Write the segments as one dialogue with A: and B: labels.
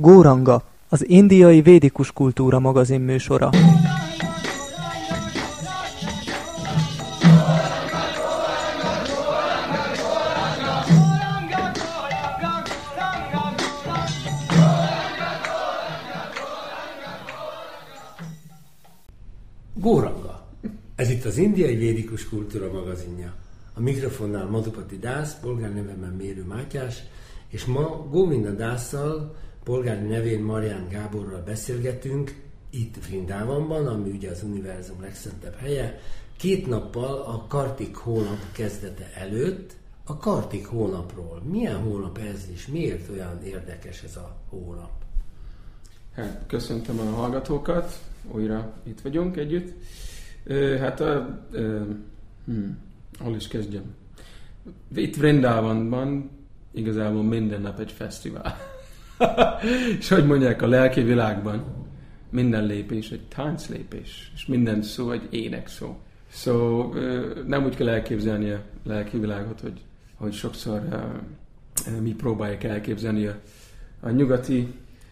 A: Góranga, az indiai védikus kultúra magazin műsora.
B: Góranga. Ez itt az indiai védikus kultúra magazinja. A mikrofonnál Madhupati Dász, polgárnevemen Mérő Mátyás, és ma Góvinda Dásszal, polgári nevén Marián Gáborral beszélgetünk, itt Vrindávanban, ami ugye az univerzum legszentebb helye, 2 nappal a Kartik hónap kezdete előtt, a Kartik hónapról. Milyen hónap ez, és miért olyan érdekes ez a hónap?
C: Hát, köszöntöm a hallgatókat, újra itt vagyunk együtt. Hol is kezdjem? Itt Vrindávanban igazából minden nap egy fesztivál. És hogy mondják, a lelki világban minden lépés egy tánclépés, és minden szó egy énekszó. Nem úgy kell elképzelni a lelki világot, hogy sokszor mi próbáljuk elképzelni a nyugati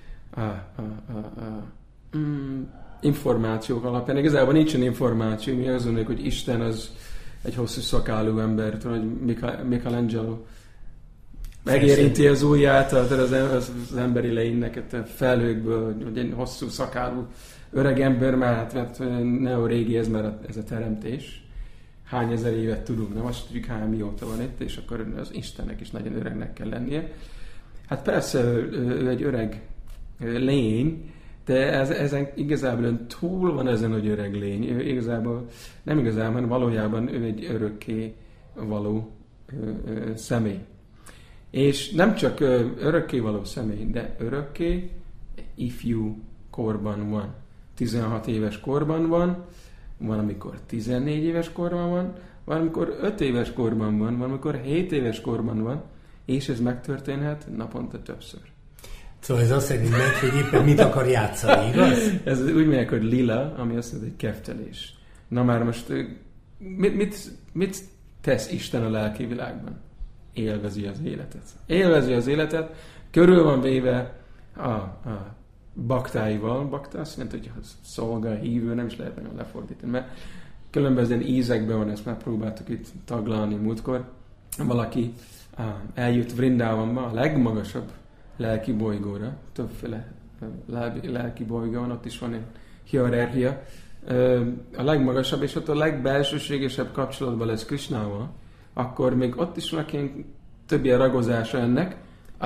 C: információk alapján. Igazából nincsen információ, mi azt mondjuk, hogy Isten az egy hosszú szakálú ember, hogy Michelangelo megérinti az ujját az emberi lénynek felhőkből, hogy egy hosszú szakálú öreg ember, mert neorégi ez már ez a teremtés. Hány ezer évet tudunk, nem azt tudjuk, hány mióta van itt, és akkor az Istennek is nagyon öregnek kell lennie. Hát persze ő egy öreg lény, de ezen igazából túl van ezen, hogy öreg lény. Ő igazából, nem igazából, hanem valójában ő egy örökké való személy. És nem csak örökké való személy, de örökké ifjú korban van. 16 éves korban van, amikor 14 éves korban van, valamikor 5 éves korban van, valamikor 7 éves korban van, és ez megtörténhet naponta többször.
B: Szóval ez azt jelenti meg, hogy éppen mit akar játszani, igaz?
C: Ez úgy mondják, hogy lila, ami azt jelenti, hogy keftelés. Na már most mit tesz Isten a lelki világban? Élvezi az életet. Élvezi az életet, körül van véve a baktáival. Bakta azt jelenti, hogy szolga, hívő, nem is lehet nagyon lefordítani, mert különböző ízekben van, ezt már próbáltuk itt taglalni múltkor. Valaki eljött Vrindávanba, a legmagasabb lelki bolygóra, többféle lelki bolygó van, ott is van egy hierarchia. A legmagasabb, és ott a legbelsőségesebb kapcsolatban lesz Krishnával, akkor még ott is van ilyen több ilyen ragozása ennek.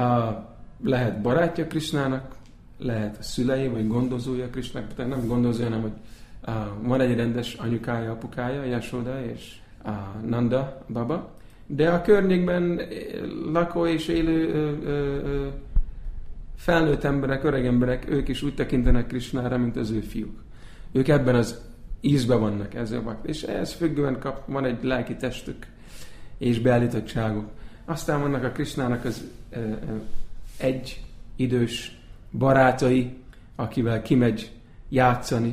C: Lehet barátja Krishnának, lehet a szülei, vagy gondozója Krishnának, tehát nem gondozója, hanem hogy van egy rendes anyukája, apukája, Yashoda és Nanda baba, de a környékben lakó és élő felnőtt emberek, öreg emberek, ők is úgy tekintenek Krishnára, mint az ő fiúk. Ők ebben az ízben vannak ezzel, és ehhez függően van egy lelki testük és beállítottságuk. Aztán vannak a Krishnának az egy idős barátai, akivel kimegy játszani,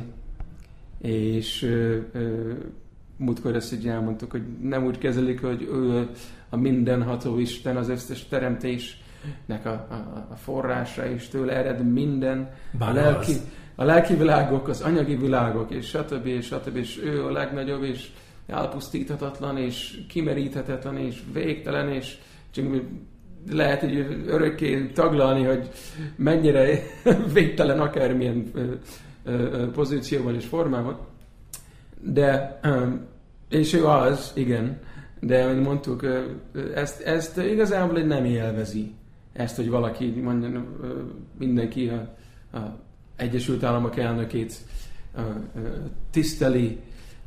C: és múltkor ezt így elmondtuk, hogy nem úgy kezelik, hogy ő a mindenható Isten, az összes teremtésnek a forrása, és tőle ered minden, a lelki világok, az anyagi világok, és stb. És ő a legnagyobb, és elpusztíthatatlan, és kimeríthetetlen, és végtelen, és csak lehet így örökké taglalni, hogy mennyire végtelen akármilyen pozícióban és formában. De, és ő az, igen, de ahogy mondtuk, ezt igazából nem élvezi. Ezt, hogy valaki, mondja, mindenki a Egyesült Államok elnökét tiszteli,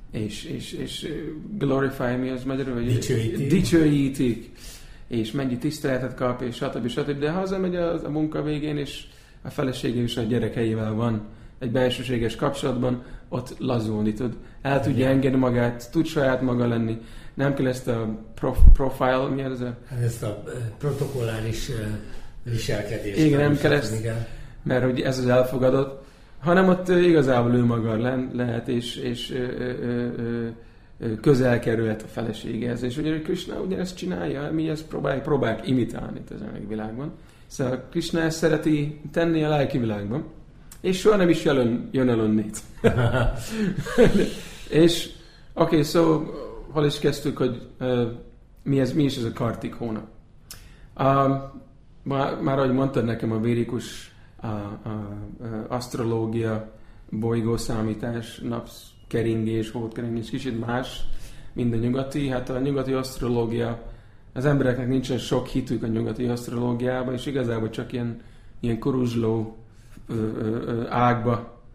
C: és glorify, mi az magyarul? Dicsőítik, és mennyi tiszteletet kap, és stb. De hazamegy a munka végén, és a felesége és a gyerekeivel van egy belsőséges kapcsolatban, ott lazulni tud. El tudja engedni magát, tud saját maga lenni. Nem kell ezt a profile, mi ez?
B: Ezt a protokolláris viselkedést.
C: Igen, nem kell ezt, mert hogy ez az elfogadott, hanem ott igazából ő maga lehet, és közel kerülhet a feleségehez. És ugye Krishna ugyanezt csinálja, mi ezt próbáljuk imitálni itt az világban. Szóval Krishna ezt szereti tenni a lelki világban, és soha nem is jön el onnét. És hol is kezdtük, hogy mi is ez a Kartik hónap. Már ahogy mondtad nekem, a védikus asztrológia, bolygószámítás, napkeringés, holdkeringés kicsit más, mint a nyugati. Hát a nyugati asztrológia, az embereknek nincsen sok hitük a nyugati asztrológiában, és igazából csak ilyen kuruzsló ágba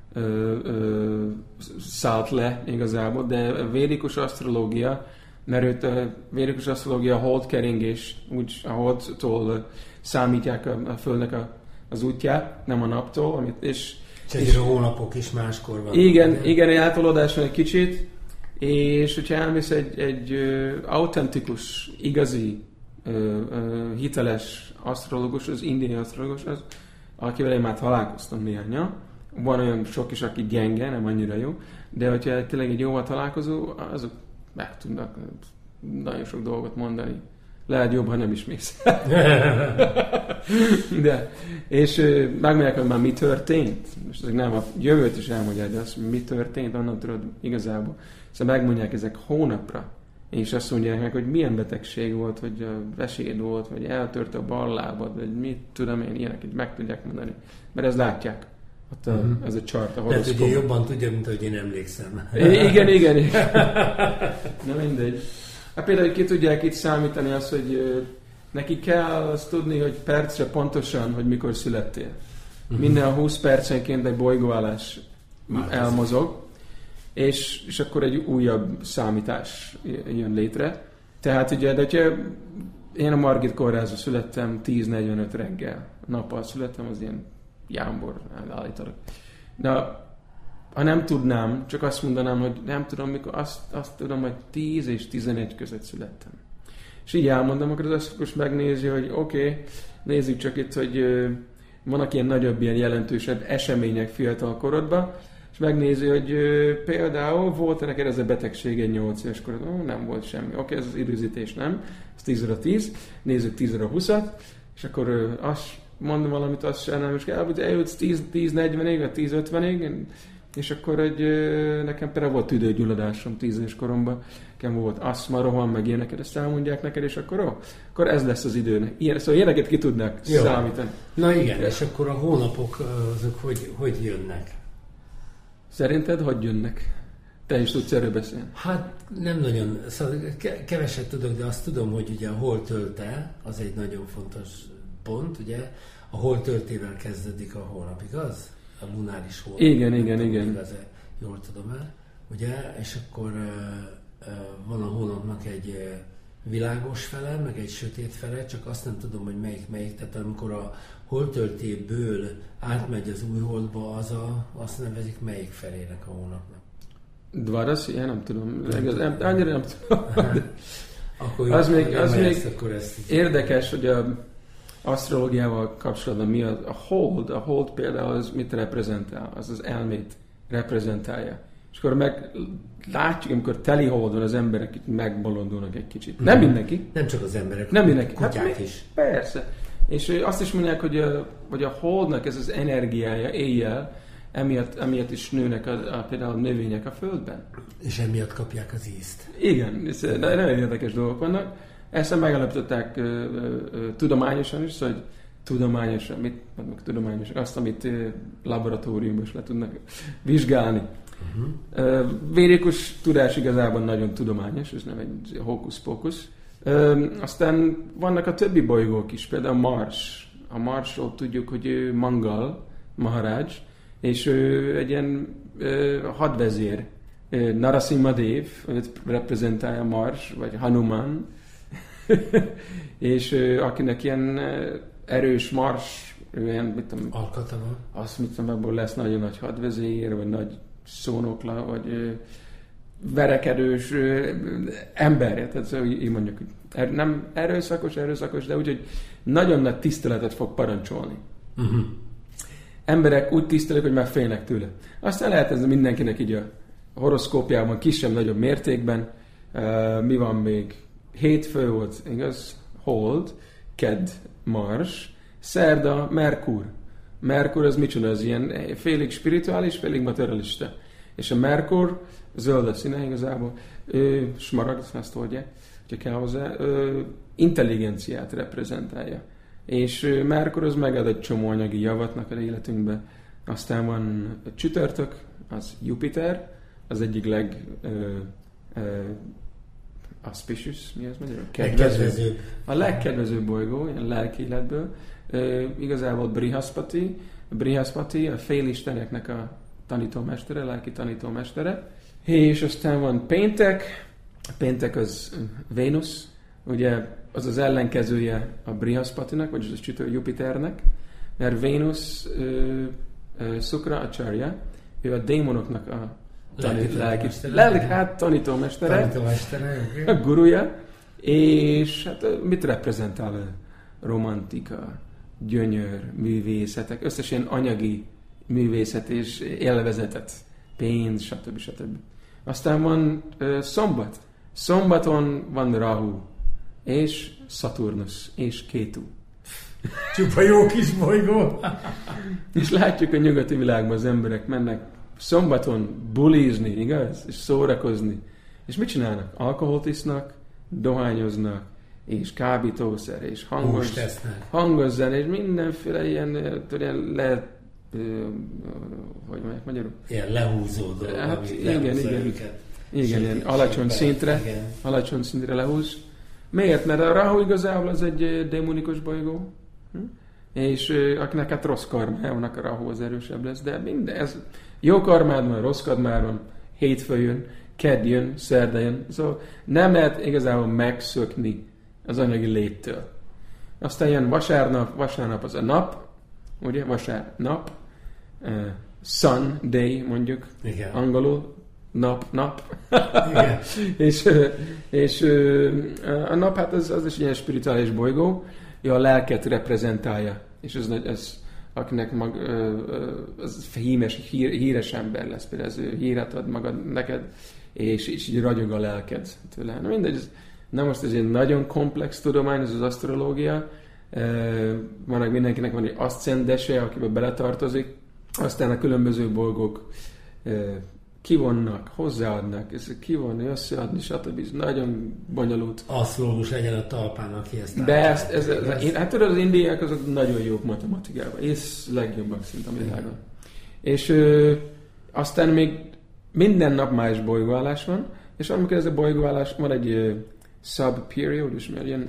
C: szállt le igazából, de a védikus asztrológia, mert a védikus asztrológia a holdkeringés, úgy a holdtól számítják a Földnek az útját, nem a naptól, és
B: a hónapok is máskor van.
C: Igen, eltolódás van egy kicsit, és hogyha elmész egy autentikus, igazi, hiteles asztrológus, az indiai asztrológus, akivel én már találkoztam néhányan, van olyan sok is, aki gyenge, nem annyira jó, de hogyha tényleg egy jóval találkozó, azok meg tudnak nagyon sok dolgot mondani. Lehet jobb, ha nem is mész. De, és megmondják, hogy már mi történt. Most ezek nem a jövőt is elmondják, de az, mi történt, onnan tudod igazából. Szóval megmondják ezek hónapra, és azt mondják meg, hogy milyen betegség volt, hogy veséd volt, vagy eltört a bal lábad, vagy mit tudom én, ilyenek, meg tudják mondani. Mert ezt látják. Ez a chart, a horoszkóp.
B: Tehát ugye jobban tudja, mint ahogy én emlékszem.
C: Igen. Na mindegy. Hát például ki tudják itt számítani azt, hogy neki kell azt tudni, hogy percre pontosan, hogy mikor születtél. Minden 20 percenként egy bolygóállás elmozog, és akkor egy újabb számítás jön létre. Tehát ugye, de hogyha én a Margit kórházba születtem 10:45 reggel, nappal születtem, az ilyen jámbor állítólag. Na, ha nem tudnám, csak azt mondanám, hogy nem tudom mikor, azt tudom, hogy 10 és 11 között születtem. És így elmondom, akkor az asztrológus megnézi, hogy oké, nézzük csak itt, hogy vannak ilyen nagyobb, ilyen jelentősebb események fiatal korodban, és megnézi, hogy például volt neked ez a betegsége 8 éves korodban, nem volt semmi. Oké, ez az időzítés nem, ez 10-10, nézzük 10-20-at, és akkor azt mondom valamit, azt sem nem is kell, hogy eljutsz 10-40-ig, vagy 10-50-ig, és akkor nekem például volt tüdőgyulladásom 10 éves koromban, nekem volt aszma, roham, meg ilyeneket, ezt elmondják neked, és akkor ez lesz az időnek. Szóval ilyeneket ki tudnak számítani.
B: Na igen, és akkor a hónapok azok hogy jönnek?
C: Szerinted hogy jönnek? Te is tudsz erről beszélni?
B: Hát nem nagyon, szóval keveset tudok, de azt tudom, hogy ugye a holdtölte, az egy nagyon fontos pont, ugye? A holdtöltével kezdődik a hónap, igaz? A lunáris hónap.
C: Igen.
B: Igaz, jól tudom el. Ugye? És akkor van a hónapnak egy világos fele, meg egy sötét fele, csak azt nem tudom, hogy melyik. Tehát amikor a holdtöltéből átmegy az új holdba, azt nevezik melyik felének a hónapnak.
C: Dvaras? Én nem tudom. Annyira nem tudom.
B: Akkor
C: az még
B: ezt
C: érdekes, hogy a asztrológiával kapcsolatban mi a hold. A hold például az mit reprezentál? Az az elmét reprezentálja. És akkor látjuk, amikor teli hold van, az emberek itt megbolondulnak egy kicsit. Nem mindenki.
B: Nem csak az emberek,
C: nem mindenki.
B: kutyák is.
C: Persze. És azt is mondják, hogy a holdnak ez az energiája éjjel, emiatt is nőnek például a növények a földben.
B: És emiatt kapják az ízt.
C: Igen, nagyon érdekes dolgok vannak. Ezt megállapították tudományosan is, szóval hogy tudományosan, mit mondjuk tudományosan, azt, amit laboratóriumban is le tudnak vizsgálni. Védikus tudás igazából nagyon tudományos, ez nem egy hókusz-pókusz. Aztán vannak a többi bolygók is, például Mars. A Marsról tudjuk, hogy ő Mangal Maharaj, és ő egy ilyen hadvezér. Narasimha Dev, reprezentálja Mars, vagy Hanuman, és akinek ilyen erős Mars, ilyen, mit tudom,
B: alkata van.
C: Azt mit tudom, ebből lesz nagyon nagy hadvezér, vagy nagy szónokla, vagy verekedős ember. Tehát így mondjuk, nem erőszakos, de úgy, hogy nagyon nagy tiszteletet fog parancsolni. Emberek úgy tisztelik, hogy már félnek tőle. Aztán lehet ez mindenkinek így a horoszkópjában kisebb-nagyobb mértékben. Mi van még? Hétfő volt, igaz? Hold, Kedd, Mars, Szerda, Merkur. Merkur az micsoda? Az ilyen félig spirituális, félig materialista. És a Merkur, zöld a színe igazából, smaragd, ezt oldják, hogyha kell hozzá, intelligenciát reprezentálja. És Merkur az megad egy csomó anyagi javatnak az életünkbe. Aztán van a csütörtök, az Jupiter, az egyik auspicious, mi az magyarul?
B: Kedvező.
C: A legkedvezőbb bolygó, ilyen lelki életből. Igazából Brihaspati, a félisteneknek a tanítómestere, lelki tanítómestere. És aztán van péntek. A péntek az Vénusz, ugye az az ellenkezője a Brihaspatinak, vagyis az csütő Jupiternek, mert Vénusz Szukra Acharya, ő a démonoknak a tanítómestere, a guruja, és hát mit reprezentál a romantika, gyönyör, művészetek, összes ilyen anyagi művészet és élvezetet, pénz, stb. Aztán van szombat. Szombaton van Rahu, és Saturnus, és Kétu.
B: Csupa jó kis bolygó.
C: És látjuk a nyugati világban az emberek mennek szombaton bulizni, igaz? És szórakozni. És mit csinálnak? Alkoholt isznak, dohányoznak, és kábítószer, és hangos zene, és mindenféle ilyen hogy mondják magyarul?
B: Ilyen lehúzó dolog.
C: Hát igen, ilyen alacsony szintre lehúz. Miért? Mert a Rahu igazából az egy démonikus bolygó, és akinek hát rossz karmája van, a Rahu az erősebb lesz, de minden, ez jó karmád van, rossz karmád van, hétfő jön, kedd jön, szerda jön, szóval nem lehet igazából megszökni az anyagi léttől. Aztán jön vasárnap az a nap, ugye, vasárnap, sun day mondjuk, igen. Angolul, nap. Igen. és a nap, hát az is ilyen spirituális bolygó, ő a lelket reprezentálja, és ez akinek az híres ember lesz, például ez híret ad magad neked, és így ragyog a lelked tőle. Na mindegy, most ez egy nagyon komplex tudomány, ez az asztrológia, vannak mindenkinek van egy aszcendese, akiben beletartozik, aztán a különböző bolygók kivonnak, hozzáadnak, kivonni, összeadni, stb. Nagyon bonyolult.
B: Asztrológus legyen a talpán, aki ezt
C: de hát tudod, az indiaiak azok nagyon jók matematikában, és legjobbak szint a világon. És aztán még minden nap más bolygóállás van, és amikor ez a bolygóállás van egy subperiódus, mert ilyen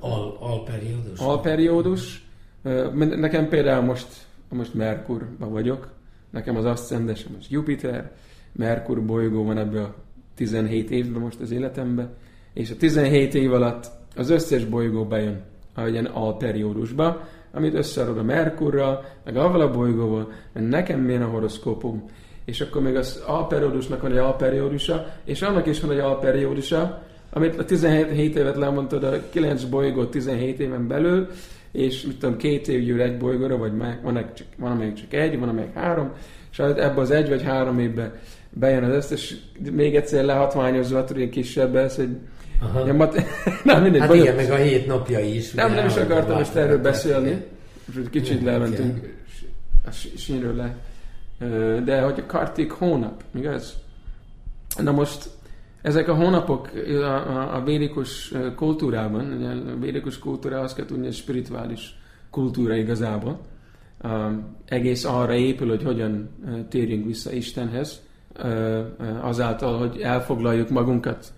C: alperiódus. Nekem például most Merkurban vagyok, nekem az aszcendesem az Jupiter, Merkur bolygó van ebben a 17 évben most az életemben, és a 17 év alatt az összes bolygó bejön ahogyan alperiódusba, amit összeadod a Merkurral, meg avval a bolygóval, mert nekem milyen a horoszkópum. És akkor még az alperiódusnak van egy alperiódusa, és annak is van egy alperiódusa, amit a 17 évet lemondtad, a 9 bolygó 17 éven belül, és mit tudom, 2 év gyűl egy bolygóra, vagy van amelyik csak egy, van amelyik 3, és ebben az 1 vagy 3 évben bejön az összes, még egyszer lehatványozva, tudod, kisebb ez, hogy...
B: Na, mindegy, hát igen, meg a 7 napja is.
C: Nem is akartam most erről beszélni, kicsit lementünk a sínről le. De hogy a Kartik hónap, igaz? Na most ezek a hónapok a védikus kultúrában, ugye a védikus kultúra azt kell tudni, hogy spirituális kultúra igazából. Egész arra épül, hogy hogyan térjünk vissza Istenhez, azáltal, hogy elfoglaljuk magunkat.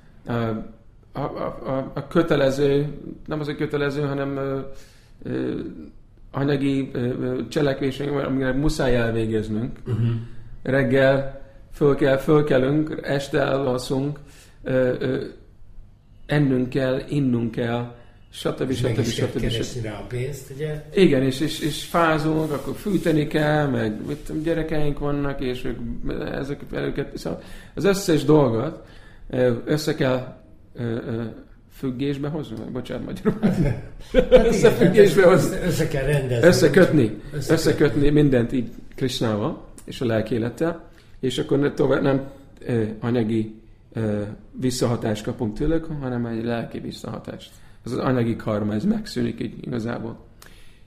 C: A kötelező, nem az a kötelező, hanem anyagi cselekvésünk, amire muszáj elvégeznünk. Reggel fölkelünk, este elalszunk, ennünk kell, innunk kell, stb.
B: Keresni rá a pénzt, ugye?
C: Igen, és fázunk, akkor fűteni kell, meg gyerekeink vannak, és őket, szóval az összes dolgot össze kell függésbe hozni, bocsánat, magyarul. Összefüggésbe hozni.
B: Össze kell rendezni.
C: Összekötni mindent így Krishnával és a lelki élettel, és akkor nem anyagi visszahatást kapunk tőlük, hanem egy lelki visszahatást. Az anyagi karma, ez megszűnik így igazából.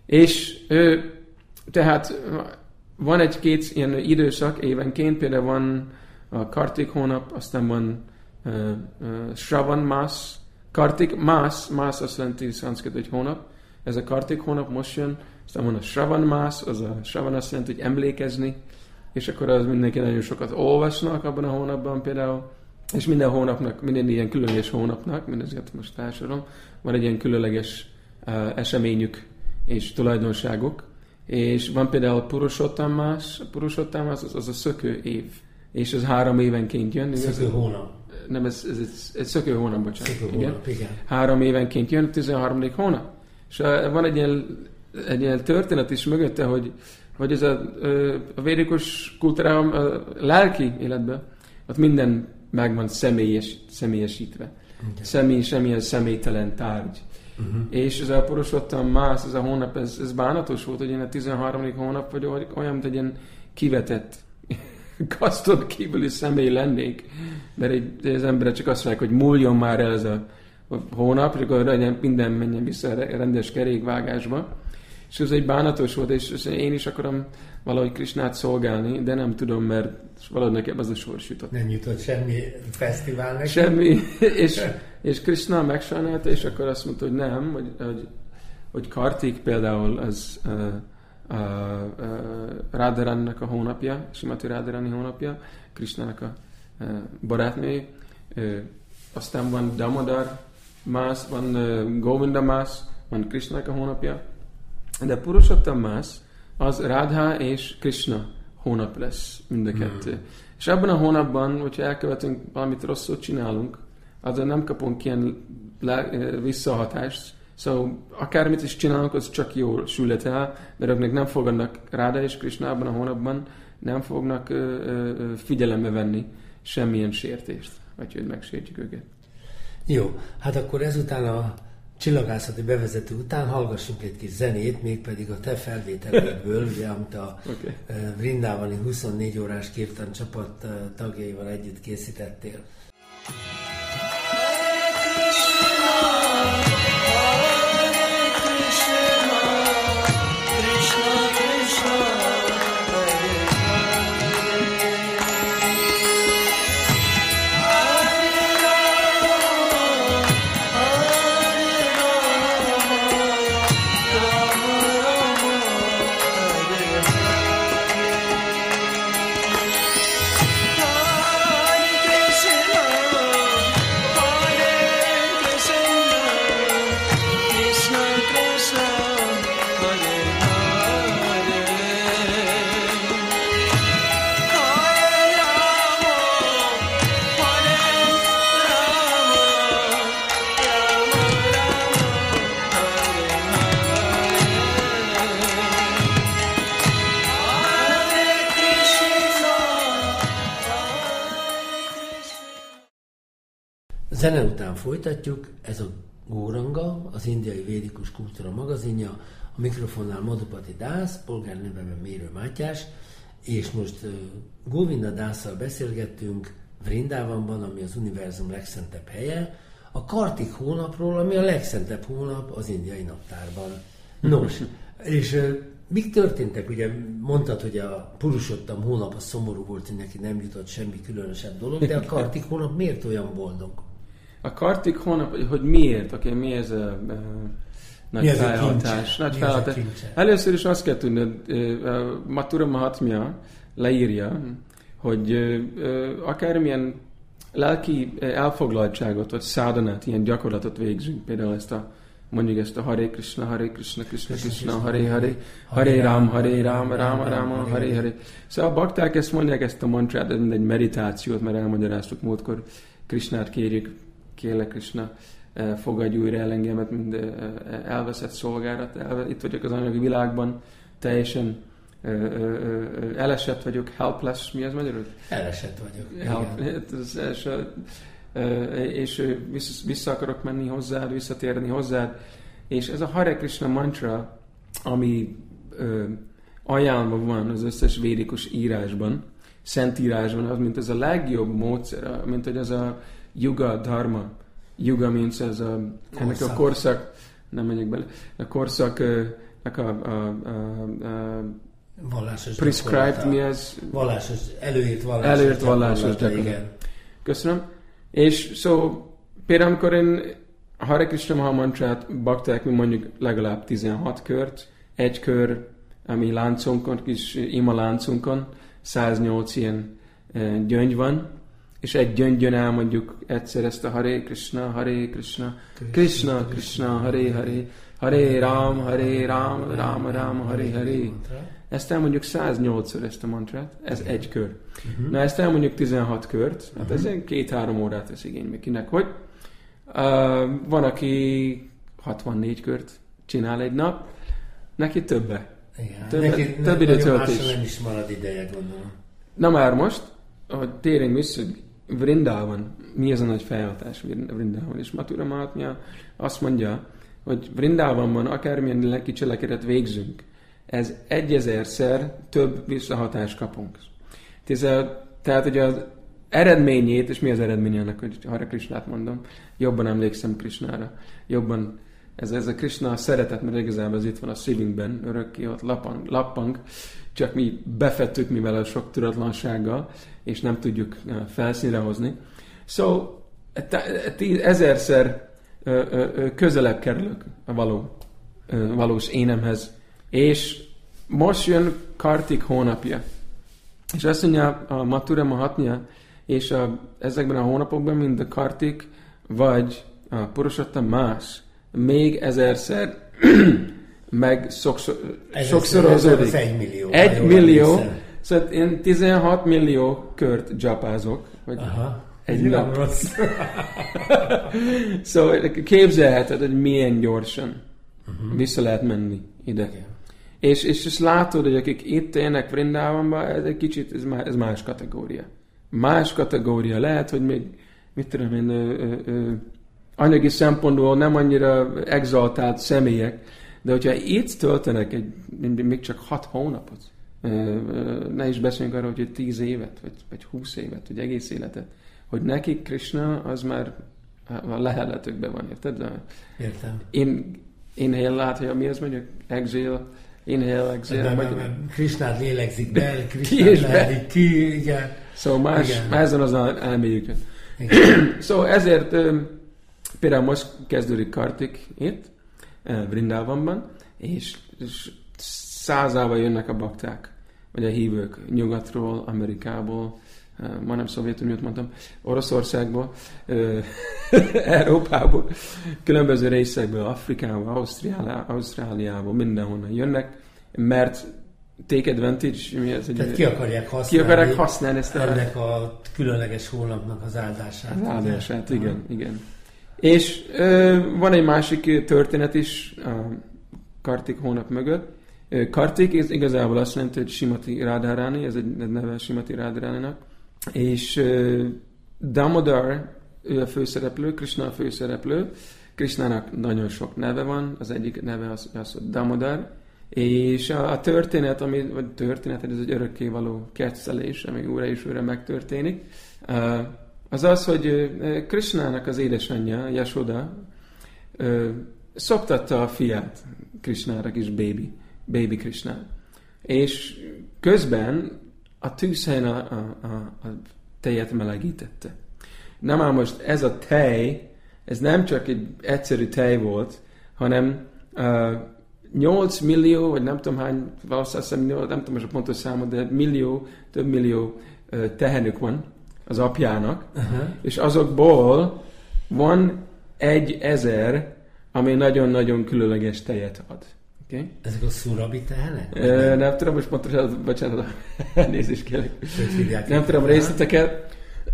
C: És tehát van egy-két ilyen időszak évenként, például van a Kartik hónap, aztán van Shravan Mas. Kartik Mas azt jelenti szanszkrit, hogy hónap. Ez a Kartik hónap most jön, aztán van a Shravan Mas, az a Shravan azt jelenti, hogy emlékezni, és akkor az mindenki nagyon sokat olvasnak abban a hónapban például, és minden hónapnak, minden ilyen különleges hónapnak, mindezeket most felsorolom, van egy ilyen különleges eseményük és tulajdonságuk, és van például Purushottam Mas, az a szökő év, és ez 3 évenként jön.
B: Szökő hónap.
C: Nem, ez egy szökő hónap, bocsánat.
B: Szökő hónap, igen.
C: 3 évenként jön, 13. hónap. És van egy ilyen történet is mögötte, hogy ez a védikus kultúrában, a lelki életben, ott minden meg van személyesítve. Okay. Semmilyen személytelen tárgy. És ez a Purushottam Mas, ez a hónap, ez bánatos volt, hogy én a 13. hónap vagy olyan, mint egy ilyen kivetett kaszton kívüli személy lennék, mert az emberek csak azt mondják, hogy múljon már el ez a hónap, és akkor minden menjen vissza a rendes kerékvágásba. És ez egy bánatos volt, és én is akarom valahogy Krisnát szolgálni, de nem tudom, mert valahogy nekem az a sors jutott.
B: Nem jutott semmi fesztivál neki?
C: Semmi, és Krishna megsajnálta, és akkor azt mondta, hogy nem, hogy Kartik például az Radharannak a hónapja, Srimati Radharani hónapja, Krishnának a barátnői. Aztán van Damodar Mas, van Govinda Mas, van Krishnának a hónapja. De Purushottam Mas az Radha és Krishna hónap lesz mind a kettő. És ebben a hónapban, hogyha elkövetünk valamit rosszul csinálunk, azzal nem kapunk ilyen visszahatást. Szóval akármit is csinálunk, az csak jól süllet el, mert őknek nem fogadnak Radha és Krishna abban a hónapban, nem fognak figyelembe venni semmilyen sértést, vagy hogy megsértjük őket.
B: Jó, hát akkor ezután a csillagászati bevezető után hallgassunk egy kis zenét, mégpedig a te felvételekből, ugye, amit a Vrindávani 24 órás kirtan csapat tagjaival együtt készítettél. Zene után folytatjuk, ez a Góranga, az indiai védikus kultúra magazinja, a mikrofonnál Madhupati Dász, polgárnevemben Mérő Mátyás, és most Govinda Dásszal beszélgettünk Vrindávanban, ami az univerzum legszentebb helye, a Kartik hónapról, ami a legszentebb hónap az indiai naptárban. Nos, és mik történtek? Ugye mondtad, hogy a Purushottam hónap a szomorú volt, hogy neki nem jutott semmi különösebb dolog, de a Kartik hónap miért olyan boldog?
C: A Kartik hónap, hogy miért? Mi ez a nagy felhatás? Először is azt kell tudni, Mathura Mahatmya leírja, hogy akármilyen lelki elfoglaltságot, vagy szádanát, ilyen gyakorlatot végzünk, például mondjuk ezt a Hare Krishna, Krishna Krishna, Hare Hare, Hare Ram, Rama Rama, Hare Hare. Szóval a bakták ezt mondják, ezt a mantrát, ez egy meditációt, mert elmagyaráztuk múltkor, Krishnát kérjük, kérlek Krishna, fogadj újra el engemet, mind elveszett szolgálat. Itt vagyok az anyagi világban, teljesen elesett vagyok, helpless, mi az magyarul?
B: Elesett vagyok.
C: És vissza akarok menni hozzád, visszatérni hozzád. És ez a Hare Krishna mantra, ami ajánlva van az összes védikus írásban, szentírásban, az mint ez a legjobb módszer, mint hogy ez a Yuga Dharma. Yuga, mint ez ennek a korszak, nem megyek bele, a korszak
B: vallásos
C: prescribed, mi ez?
B: Vallásos, előírt
C: vallásos gyakorlata. Igen. Köszönöm. És például amikor én a Hare Krishna Maha Mantrát bakták, mi mondjuk legalább 16 kört, egy kör, ami láncunkon, kis ima láncunkon, 108 ilyen gyöngy van, és egy gyöngyön elmondjuk egyszer ezt a Hare Krishna, Hare Krishna, Krishna Krishna, Hare Hare, Hare Ram, Ram Ram, Hare Hare. Ezt elmondjuk 108-szor ezt a mantrát, ez egy kör. Na ezt elmondjuk 16 kört, hát ez 2-3 órát vesz igénybe kinek, hogy van, aki 64 kört csinál egy nap, neki többe.
B: Igen. Több időtöltés. Nem is marad ideje, gondolom.
C: Na már most, hogy térjünk vissza, Vrindavan, mi ez a nagy felhatás Vrindavan? És Mathura Mahatmya azt mondja, hogy Vrindavanban akármilyen lelki cselekedet végzünk, ez 1000-szer több visszahatást kapunk. Tehát, hogy az eredményét, és mi az eredménye ennek, hogy Hare Krishnát mondom, jobban emlékszem Krishnára, jobban ez a Krishna a szeretet, mert igazából ez itt van a szívünkben, örökké ott lappang, csak mi befettük mivel a sok tudatlansággal, és nem tudjuk felszínre hozni. Szóval 1000-szer közelebb kerülök a valós énemhez. És most jön Kartik hónapja. És azt mondja a Mathura Mahatmya, és ezekben a hónapokban mind a Kartik, vagy a Purushottam más, még 1000-szer meg sokszorozódik.
B: 1 millió.
C: 1 millió. Szóval én 16 millió kört japázok. Vagy egy nap. Szóval képzelheted, hogy milyen gyorsan vissza lehet menni ide. Okay. És látod, hogy akik itt élnek Vrindavanban, ez egy kicsit, ez más kategória. Más kategória. Lehet, hogy még, mit tudom én, anyagi szempontból nem annyira exaltált személyek, de hogyha itt töltenek még csak 6 hónapot, ne is beszéljünk arról, hogy 10 évet, vagy 20 évet, vagy egész életet, hogy nekik Krishna az már a lehelletükben van, érted?
B: Értem.
C: Inhale látja, mi az mondjuk? Exhale, inhale, exhale.
B: Krishnát lélegzik be, Krishnát lehelik ki, igen.
C: Szóval ezen az elmélyükön. Szóval ezért például most kezdődik Kartik itt, Vrindavanban, és 100-ával jönnek a bakták, vagy a hívők nyugatról, Amerikából, majdnem Szovjetuniót mondtam, Oroszországból, Európából, különböző részekből, Afrikából, Ausztráliából, mindenhonnan jönnek, mert take advantage, mi ez?
B: Tehát ki akarják használni ezt ennek a különleges hónapnak az áldását.
C: Igen. És van egy másik történet is a Kartik hónap mögött. Kartik igazából azt jelenti, hogy Srimati Radharani, ez egy neve Srimati Radharaninak, és Damodar, ő a főszereplő, Krishna a főszereplő. Krishnának nagyon sok neve van, az egyik neve az hogy Damodar, és a történet, ez egy örökkévaló kettelés, ami újra és újra megtörténik, az az, hogy Krishnának az édesanyja, Yashoda, szoptatta a fiát, Krishnára, kis baby Krishnát. És közben a tűzhelyen a tejet melegítette. Na már most ez a tej, ez nem csak egy egyszerű tej volt, hanem 8 millió, vagy nem tudom hány, valószínűleg nem tudom most a pontos számot, de több millió tehenük van az apjának, és azokból van 1000, ami nagyon-nagyon különleges tejet ad. Okay?
B: Ezek a szurabi tehenek?
C: Nem tudom, most pontosan, bocsánat, elnézést kérlek. Nem tudom részleteket.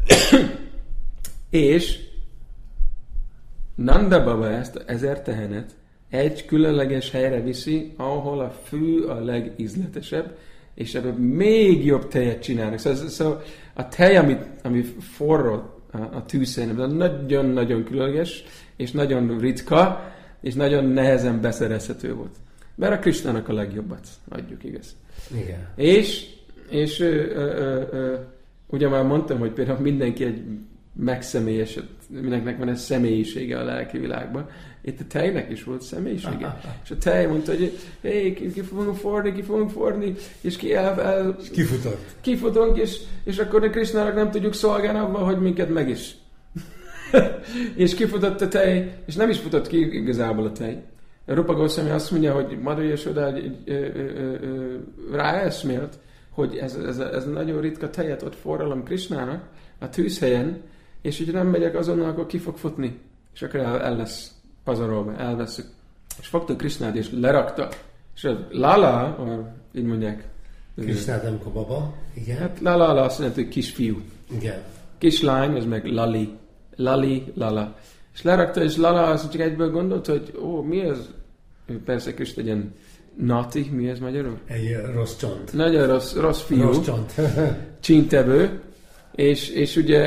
C: És Nanda Baba ezt 1000 tehenet egy különleges helyre viszi, ahol a fű a legízletesebb, és ebből még jobb tejet csinálnak. Szóval a tej, ami forró a tűzhelyen, nagyon-nagyon különleges, és nagyon ritka, és nagyon nehezen beszerezhető volt. Mert a Krishnának a legjobbat adjuk, igaz?
B: Igen.
C: És ugye már mondtam, hogy például mindenki egy megszemélyesed, mindenkinek van egy személyisége a lelki világban. Itt a tejnek is volt személyisége. És a tej mondta, hogy hé, ki fogunk fordni, és kifutunk, és akkor a Krisnának nem tudjuk szolgálni abban, hogy minket meg is. És kifutott a tej, és nem is futott ki igazából a tej. Rupa Goswami azt mondja, hogy Madhya Yashoda ráeszmélt, hogy ez nagyon ritka tejet ott forralom Krisnának a tűzhelyen, és így nem megyek azonnal, akkor ki fog futni. És akkor el lesz pazarolva, elveszük. És fogta Krisnát, és lerakta. És a Lala, így mondják.
B: Krisnát, amikor baba, igen.
C: Hát Lala azt jelenti, hogy kisfiú.
B: Igen.
C: Kislány, az meg Lali. Lali, Lala. És lerakta, és Lala az csak egyből gondolt, hogy mi ez? Persze Krishna egy ilyen nati, mi ez magyarul?
B: Egy rossz csont.
C: Nagyon rossz fiú.
B: Rossz csont.
C: Csíntevő. És ugye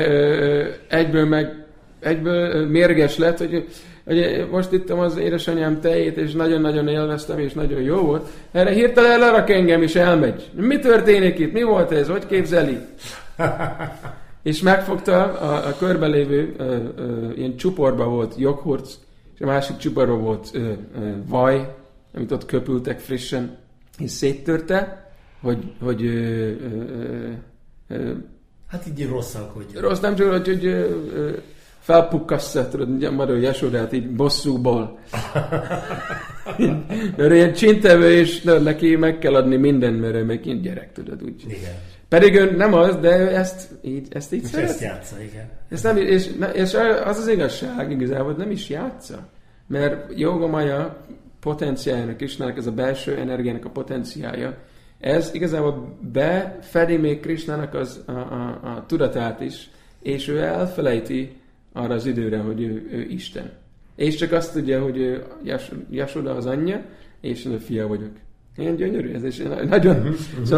C: egyből mérges lett, hogy most ittam az édesanyám tejét, és nagyon-nagyon élveztem, és nagyon jó volt. Erre hirtelen lerak engem, és elmegy. Mi történik itt? Mi volt ez? Hogy képzeli? És megfogta a körbelévő ilyen csuporba volt joghurt, és a másik csuporba volt vaj, amit ott köpültek frissen, és széttörte, hogy
B: hát így rosszalkodjon.
C: Rossz, nem csak, hogy felpukkassza, tudod, Madhya Yashodát így bosszúból. Mert ilyen csintevő, és neki meg kell adni mindent, mert ő meg ilyen gyerek, tudod, úgy. Igen. Pedig ön nem az, de ezt így szeret.
B: Ezt játsza, igen.
C: Ezt nem, és az igazság igazából nem is játsza. Mert Yogamaya potenciáljának, Krishnának ez a belső energiának a potenciálja, ez igazából befedi még Krishnának a tudatát is, és ő elfelejti arra az időre, hogy ő Isten. És csak azt tudja, hogy Yashoda az anyja, és én a fia vagyok. Ilyen gyönyörű ez, és nagyon...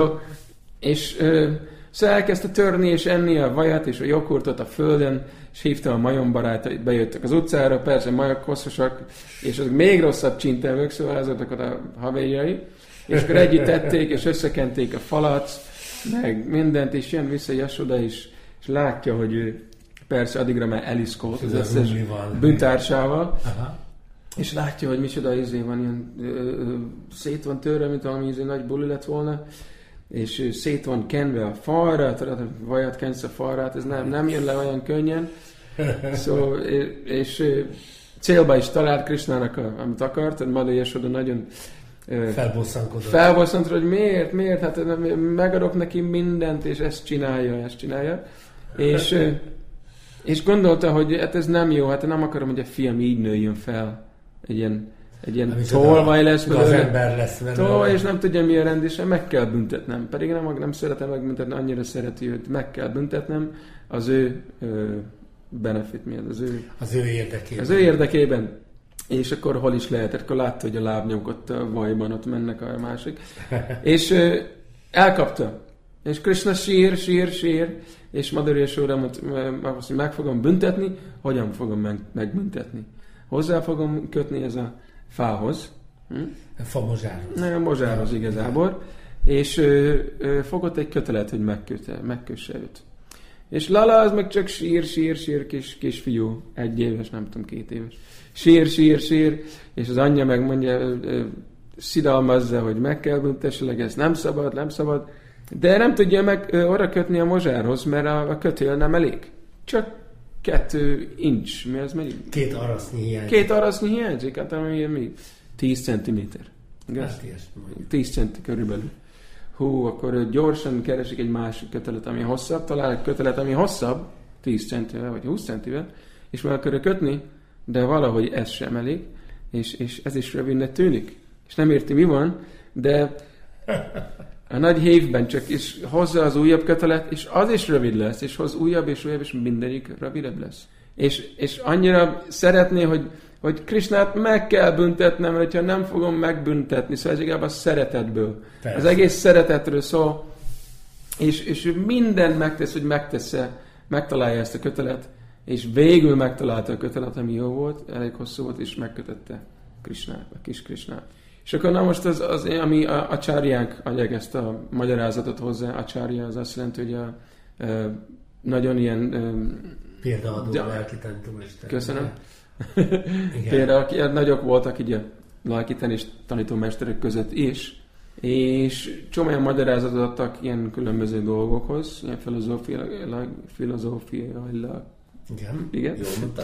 C: Szóval elkezdte törni és enni a vajat és a joghurtot a földön, és hívta a majombarátait, bejöttek az utcára, persze majok hosszasak, és azok még rosszabb csintevők, szóval azok a haverjai, és akkor együtt tették, és összekenték a falat, meg mindent, és jön vissza Yashoda is, és látja, hogy ő persze addigra már eliszkolt az összes bűntársával, és látja, hogy micsoda van, ilyen szét van törve, mint valami nagy buli lett volna, és szét van kenve a falra, tudod, vajat kensz a falra, ez nem jön le olyan könnyen. Szóval, és célba is talált Krishnának, amit akart, Madhya Yashoda nagyon felbosszantott, hogy miért, hát megadok neki mindent, és ezt csinálja. És gondolta, hogy hát ez nem jó, hát nem akarom, hogy a fiam így nőjön fel. Egy ilyen tolvaj lesz
B: az ember lesz
C: vele. És nem tudja mi a rend, és meg kell büntetnem. Pedig nem szeretem megbüntetni, annyira szereti őt, meg kell büntetnem az ő benefit miatt,
B: az ő érdekében.
C: Az ő érdekében. És akkor hol is lehetett, akkor látta, hogy a lábnyomok ott a vajban, ott mennek a másik. És elkapta. És Krishna sír, és Madhya Yashoda mondta, hogy meg fogom büntetni, hogyan fogom megbüntetni. Hozzá fogom kötni ez a fához.
B: A famozsárhoz.
C: Nem, mozsárhoz igazából. És fogott egy kötelet, hogy megkösse őt. És Lala az meg csak sír, kisfiú, 1 éves, nem tudom, 2 éves. Sír, és az anyja megmondja, szidalmazza, hogy meg kell büntesseleg, ez nem szabad. De nem tudja meg oda kötni a mozsárhoz, mert a kötél nem elég. Csak 2 inch. Mi az mennyi?
B: 2 arasznyi hiányzik.
C: 2 arasznyi hiányzik? Hát mi? 10 centiméter.
B: Hát
C: 10 centi körülbelül. Akkor gyorsan keresik egy másik kötelet, ami hosszabb, talál egy kötelet, ami hosszabb, 10 centivel vagy 20 centivel, és meg akarja kötni, de valahogy ez sem elég, és ez is rövidnek tűnik. És nem érti, mi van, de a nagy hévben csak is hozza az újabb kötelet, és az is rövid lesz, és hoz újabb, és mindegyik rövidebb lesz. És annyira szeretné, hogy Krishnát meg kell büntetnem, mert ha nem fogom megbüntetni, szóval ez inkább a szeretetből. Persze. Az egész szeretetről szól, és ő mindent megtesz, hogy megtalálja ezt a kötelet, és végül megtalálta a kötelet, ami jó volt, elég hosszú volt, és megkötötte Krishnát, a kis Krishnát. És akkor na most az ami a Acsáryánk adják ezt a magyarázatot hozzá, Acharya az azt jelenti, hogy nagyon ilyen...
B: Példaadó lelki tanítómester.
C: Köszönöm. Például nagyok voltak így a lelki tanítómesterek között is, és csomóan magyarázatot adtak ilyen különböző dolgokhoz, ilyen filozófiailag.
B: Igen, jól mondtál.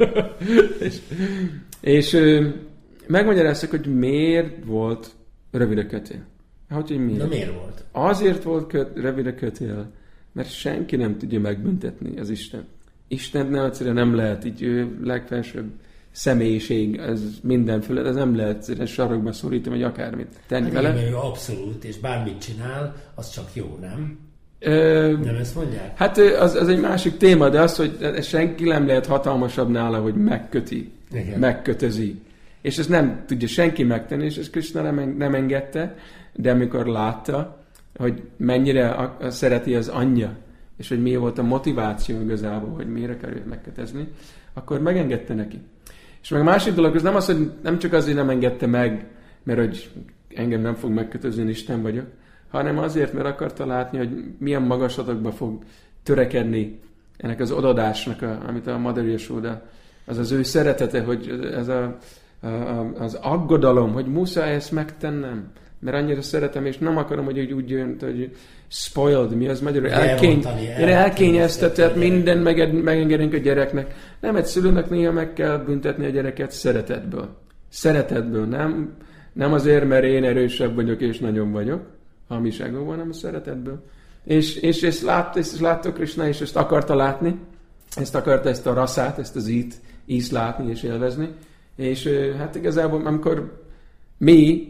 C: és megmagyaráztak, hogy miért volt rövid a kötél. Hogy miért?
B: Na miért volt?
C: Azért volt rövid a kötél, mert senki nem tudja megbüntetni az Isten. Istent egyszerűen nem lehet, így legfelsőbb személyiség, ez mindenféle, ez nem lehet egyszerűen sarokba szorítani, vagy akármit tenni vele.
B: Hát ő abszolút, és bármit csinál, az csak jó, nem? Nem ezt mondják?
C: Hát az egy másik téma, de az, hogy senki nem lehet hatalmasabb nála, hogy megköti, megkötözi. És ezt nem tudja senki megtenni, és ezt Krishna nem engedte, de amikor látta, hogy mennyire szereti az anyja, és hogy mi volt a motiváció igazából, hogy miért akarja megkötözni, akkor megengedte neki. És meg a másik dolog, az nem az, hogy nem csak azért nem engedte meg, mert hogy engem nem fog megkötözni, én Isten vagyok, hanem azért, mert akarta látni, hogy milyen magaslatokba fog törekedni ennek az odadásnak, amit a Mother Yashoda, az az ő szeretete, hogy ez az aggodalom, hogy muszáj ezt megtennem, mert annyira szeretem, és nem akarom, hogy úgy jön, hogy spoiled, mi az magyarul? Elkényeztetett, minden megengedünk a gyereknek. Nem egy szülőnek néha meg kell büntetni a gyereket szeretetből. Szeretetből, nem azért, mert én erősebb vagyok és nagyobb vagyok, hamiságban, hanem a szeretetből. És ezt látta Krishna, és ezt akarta látni, ezt a rasszát, ezt az ízt látni és élvezni. És hát igazából, amikor mi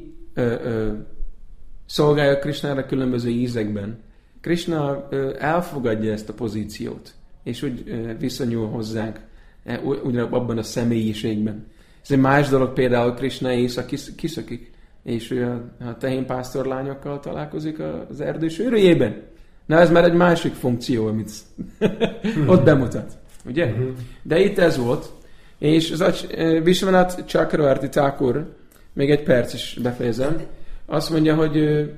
C: szolgáljuk Krishnára különböző ízekben, Krishna elfogadja ezt a pozíciót, és úgy viszonyul hozzánk ugyanabban abban a személyiségben. Ez egy más dolog, például Krishna éjszak kiszökik, és ő a tehénpásztorlányokkal találkozik az erdő sűrűjében. Na, ez már egy másik funkció, amit ott bemutat. Ugye? De itt ez volt. És az Vishwanath Chakravarti Thakur, még egy perc is befejezem, azt mondja, hogy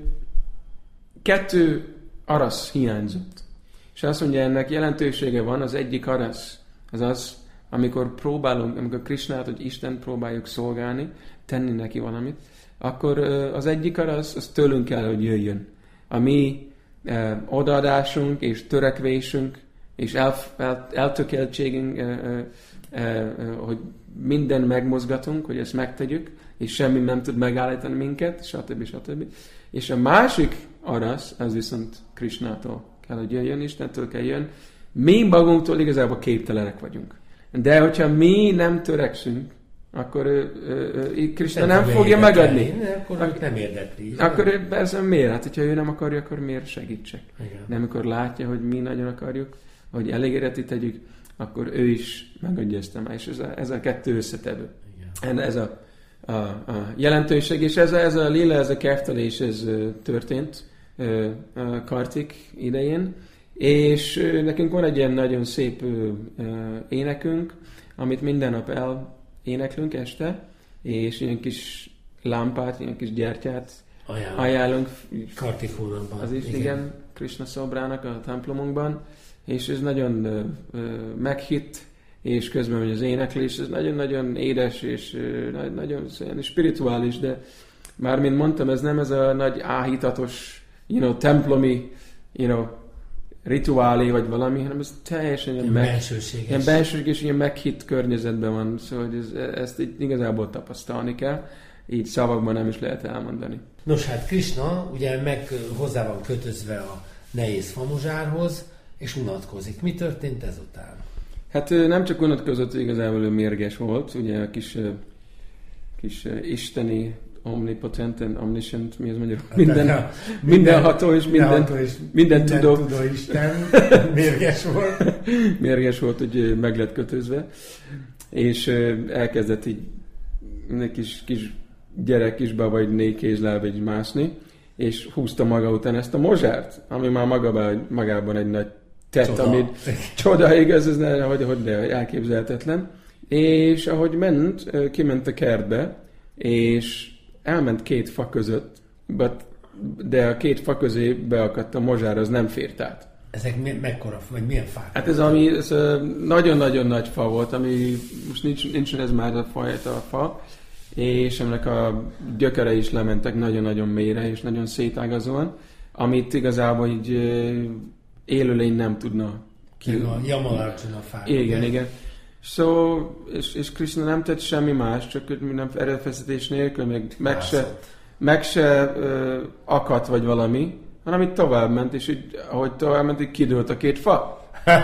C: 2 arasz hiányzott. És azt mondja, ennek jelentősége van, az egyik arasz, az, amikor Krishnát, hogy Isten próbáljuk szolgálni, tenni neki valamit, akkor az egyik arasz, az tőlünk kell, hogy jöjjön. A mi odaadásunk és törekvésünk és eltökéltségünk, hogy minden megmozgatunk, hogy ezt megtegyük, és semmi nem tud megállítani minket, stb. És a másik arasz, az viszont Krishnától kell, hogy jöjjön, Istentől kell jön. Mi magunktól igazából képtelenek vagyunk. De hogyha mi nem törekszünk, akkor Krishna nem fogja megadni.
B: Akkor nem érdekli.
C: Akkor persze miért? Hát, hogyha ő nem akarja, akkor miért segítsek?
B: Igen.
C: De amikor látja, hogy mi nagyon akarjuk, hogy elégedetté tegyük, akkor ő is megadja ezt a más. És ez a 2 összetevő. Igen. Ez a jelentőség, és ez a lila, ez a keftelés, ez történt Kartik idején, és nekünk van egy ilyen nagyon szép énekünk, amit minden nap éneklünk este, és ilyen kis lámpát, ilyen kis gyertyát ajánlunk.
B: Kartik hónapban.
C: Az is, igen, Krishna szobrának a templomunkban, és ez nagyon meghitt, és közben megy az éneklés, ez nagyon-nagyon édes, és nagyon spirituális, de már mint mondtam, ez nem ez a nagy áhítatos, templomi, rituálé, vagy valami, hanem ez teljesen ilyen bensőséges, ilyen meghitt környezetben van, szóval ezt igazából tapasztalni kell, így szavakban nem is lehet elmondani.
B: Nos, hát Krishna ugye hozzá van kötözve a nehéz famuzsárhoz, és unatkozik. Mi történt ezután?
C: Hát nem csak unatkozott, igazából ő mérges volt, ugye a kis isteni, omnipotent and omniscient, mi az magyarul? Mindenható és minden tudó
B: Isten mérges volt.
C: Mérges volt, hogy meg lett kötözve, és elkezdett így egy kis gyerek, kis baba, egy 4 kézláb így mászni, és húzta maga után ezt a mozsárt, ami már magában egy nagy tett, amit csoda, igaz, ez hogy elképzelhetetlen. És ahogy kiment a kertbe, és elment 2 fa között, de a 2 fa közé beakadt a mozsár, az nem fért át.
B: Ezek mekkora, vagy milyen fák?
C: Hát ez nagyon-nagyon nagy fa volt, ami most nincs ez már a fajta a fa, és ennek a gyökere is lementek nagyon-nagyon mélyre, és nagyon szétágazóan, amit igazából így élőlény nem tudna
B: ki. A Yamalarjuna fák.
C: Igen. És Krishna nem tett semmi más, csak minden erőfeszítés nélkül, meg se akadt vagy valami, hanem itt tovább ment, és így, ahogy tovább ment, így kidőlt a két fa.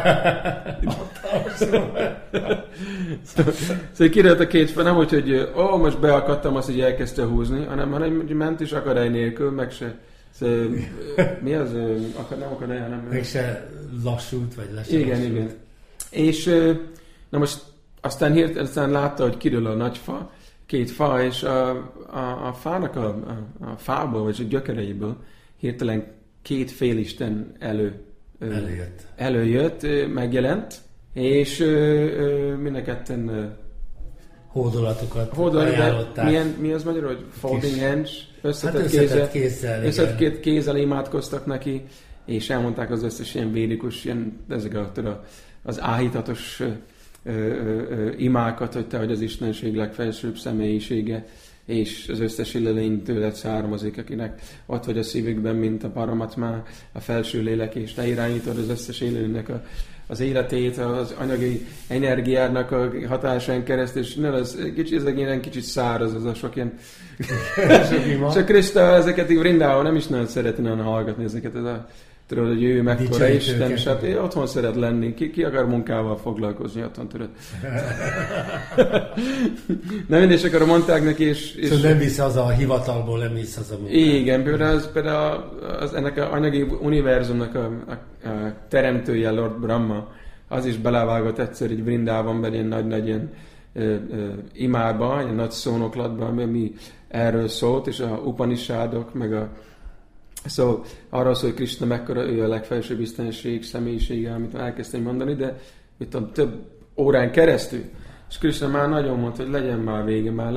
C: Szóval kidőlt a két fa, nem úgy, hogy most beakadtam, azt így elkezdte húzni, hanem ment is akadály nélkül, meg se... Szóval, mi az? Nem akadály, hanem...
B: Meg se lassult, vagy lassult.
C: Igen. És na most aztán látta, hogy kidől a nagy fa, két fa, és a fának a fából, vagy a gyökereiből hirtelen két félisten előjött, megjelent, és mind a ketten
B: hódolatokat ajánlották.
C: Mi az magyarul, hogy folding hands? Összetett kézzel imádkoztak neki, és elmondták az összes ilyen védikus, az áhítatos imákat, hogy te vagy az Istenség legfelsőbb személyisége, és az összes élőlény tőled származik, akinek ott vagy a szívükben, mint a Paramatma, a felső lélek, és te irányítod az összes élőnek az életét, az anyagi energiának a hatásán keresztül, és ez kicsit száraz, az a sok ilyen... Csak Krishna ezeket így Vrindában nem is nagyon szeretne hallgatni ezeket, tudod, hogy ő mekkora Isten, és hát otthon szeret lenni. Ki akar munkával foglalkozni otthon, tudod? Nem mindig, és akkor mondták neki, és
B: szóval nem visz haza a hivatalból, nem visz haza a munkát.
C: Igen, például ennek az anyagi univerzumnak a teremtője, Lord Brahma, az is belevágott egyszer így Vrindában, ilyen nagy ilyen imába, ilyen nagy szónoklatba, ami erről szólt, és a Upanishadok, meg Szóval arról szól, hogy Krishna mekkora ő a legfelsőbb istenség, személyisége, amit elkezdtem mondani, de több órán keresztül. És Krishna már nagyon mondta, hogy legyen már